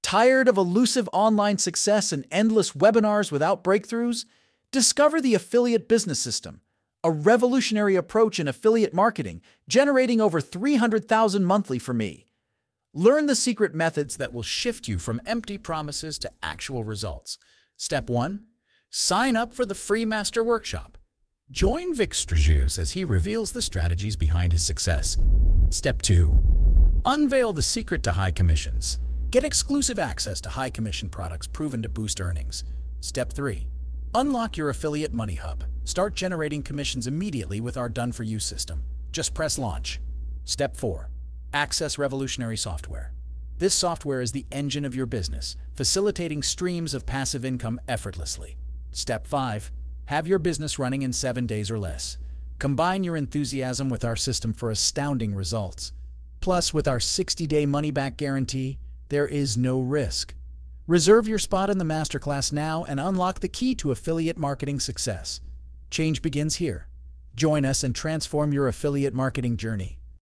Tired of elusive online success and endless webinars without breakthroughs? Discover the Affiliate Business System, a revolutionary approach in affiliate marketing, generating over $300,000 monthly for me. Learn the secret methods that will shift you from empty promises to actual results. Step 1. Sign up for the free Master Workshop. Join Vic Strauss as he reveals the strategies behind his success. Step 2. Unveil the secret to high commissions. Get exclusive access to high commission products proven to boost earnings. Step 3. Unlock your Affiliate Money Hub. Start generating commissions immediately with our done-for-you system. Just press launch. Step 4. Access revolutionary software. This software is the engine of your business, facilitating streams of passive income effortlessly. Step 5. Have your business running in 7 days or less. Combine your enthusiasm with our system for astounding results. Plus, with our 60-day money-back guarantee, there is no risk. Reserve your spot in the masterclass now and unlock the key to affiliate marketing success. Change begins here. Join us and transform your affiliate marketing journey.